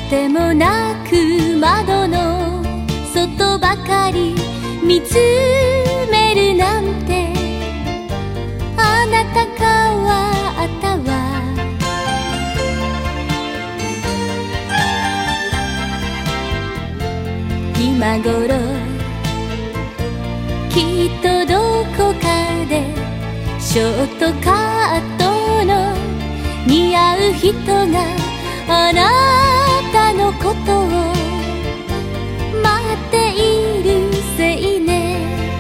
てもなく窓の外ばかり見つめるなんて、あなた変わったわ。今頃きっとどこかでショートカットの似合う人があなたのことを待っているせいね。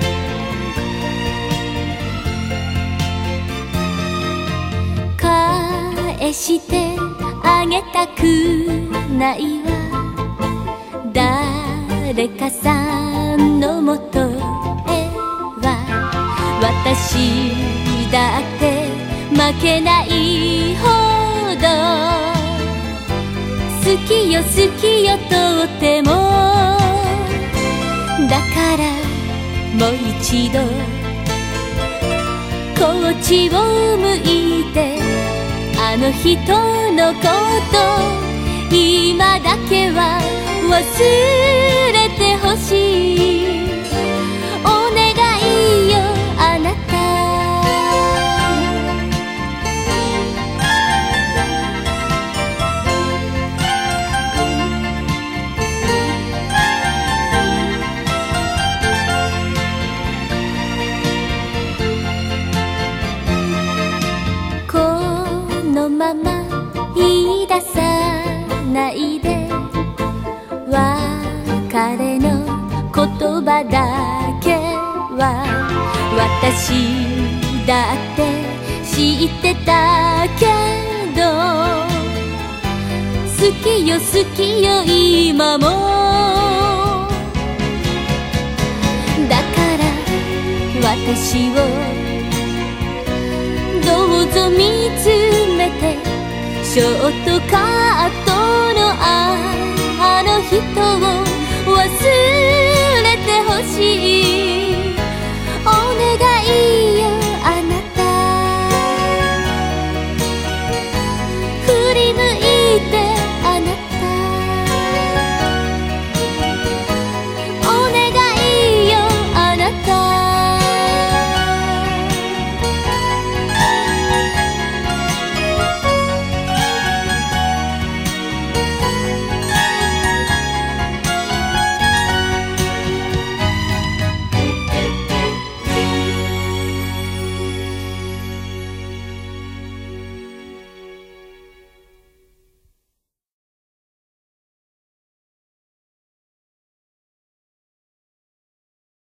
返してあげたくないわ、誰かさんのもとへは。私だって負けないほど好きよ好きよとっても。だからもう一度こっちを向いて、あの人のこと今だけは忘れてほしい。お願いよあなた。このまま言い出さないで、別れの言葉だけは私だって知ってたけど、好きよ好きよ今も。だから私をどうぞ見つめて、ショートカットのあの人を忘れてほしい。